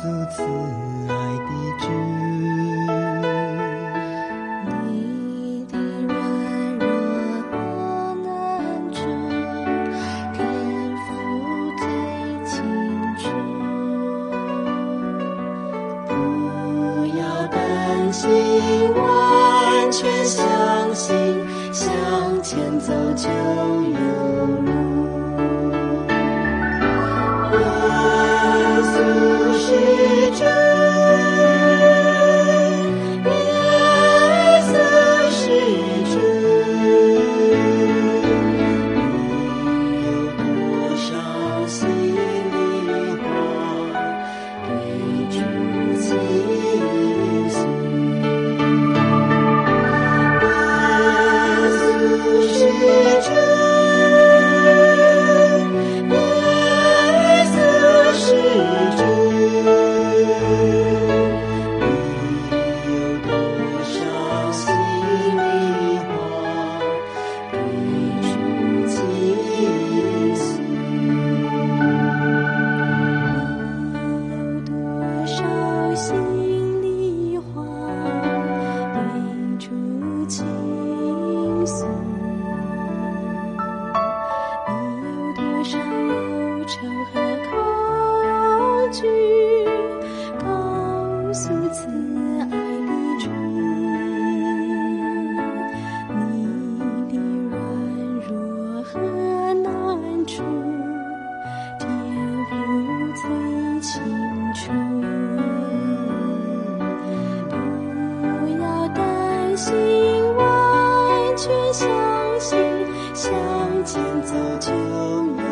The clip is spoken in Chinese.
慈爱的主。 你的软弱和难处，天父最清楚。不要担心，完全相信，向前走就有路。耶稣是主，耶稣是主。你有多少心里话对主倾诉？耶稣是主。告诉慈爱的主，你的软弱和难处，天父最清楚。不要担心，完全相信，向前走就有